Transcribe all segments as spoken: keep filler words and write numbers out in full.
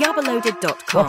yabba loaded dot com.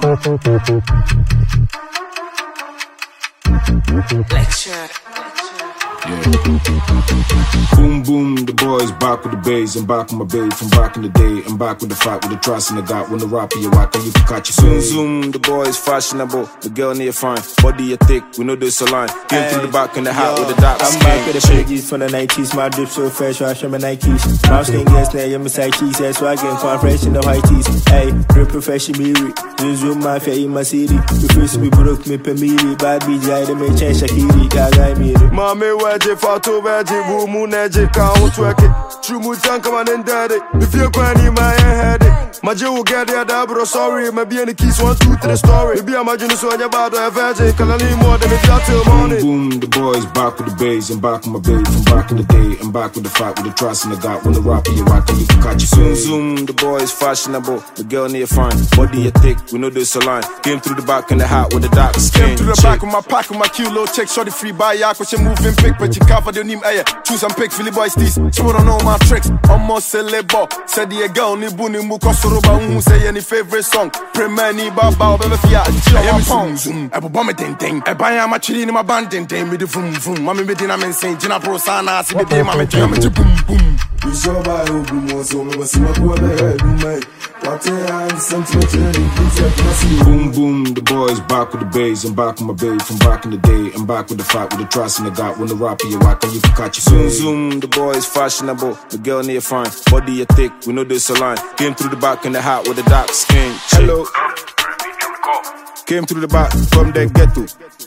Lecture. Yeah. Boom boom, the boys back with the bass and back with my babe from back in the day and back with the fight with the trust and the got when the rapper you rock and you can catch your zoom zoom. The boys fashionable, the girl near fine, body you thick, we know this a line. Came through the back in the hat with the dark I'm skin. back with the piggies from the nineties, my drip so fresh, I show my Nikes. Mouse skin gas now, you're my side cheese, that's why I get quite fresh in the white tees. Hey, real profession me, zoom zoom my face in my city. The first we broke me per meaty, bad B J, they may change Shakiri, gaga me. Mommy, wedge, photo, wedge, woo, moon, edge, count, work it. True moon, come on and daddy. If you're crying, my head, my Joe will get the double, sorry, maybe any keys, one, two, three, story. Maybe I'm imagining so about a veggie, can I need more than if you're till morning? Boom, boom, the boys back with the bass and back with my babe from back in the day and back with the fight with the trust and the got when the rapper you rock and you can catch your zoom zoom. The boys fashionable, the girl near fine, body you thick, we know this a line. Came through the back in the hat with the dark skin. Came through the back with my pack with my kilo check, shorty free by yak, which I'm moving pick, but you can't for the name air. Choose and pick Philly boys these, so I don't know my tricks. Almost celebo, said the girl ni buni mukosoroba, who say any favorite song. Premani baba, baby fia, chill pound zoom. I bomb it ding ding. I buy my chili in my band ding ding, me the vroom vroom. Mommy me dinner men saying, Gina Pro Sana, see baby, mommy jam me boom boom. You show by who boom, so me see my boy head, mate. What a sentimental, boom boom, the boys back with the bass and back with my babe from back in the day and back with the fight with the trust and the got when the rapper you rock and you can catch your zoom zoom. The boys fashionable, the girl near fine, body you thick, we know this a line. Came through the back in the hat with the dark skin. Hello. Came through the back from the ghetto.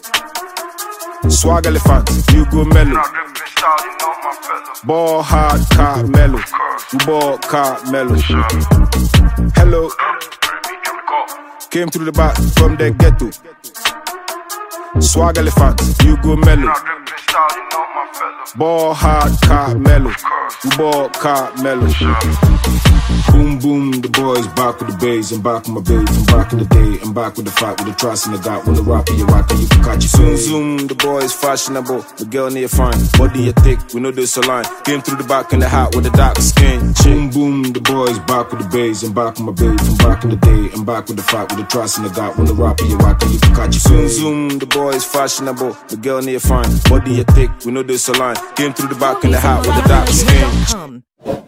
Swag elephant, you go mellow. Ball hard, car mellow. You ball car mellow. Hello. Came through the back from the ghetto. Swag elephant, you go mellow. Ball hard, car mellow. You ball car mellow. Boom boom, the boys back with the bass and back with my babe from back in the day and back with the fight with the trust and the got when the rapper you rock and you can catch your zoom zoom. The boys fashionable, the girl near fine, body you thick, we know this a line. Came through the back in the hat with the dark skin. Boom boom, the boys back with the bass and back with my babe from back in the day and back with the fight with the trust and the got when the rapper you rock and you can catch your zoom zoom. The boys fashionable, the girl near fine, body you thick, we know this a line. Came through the back in the hat with the dark skin.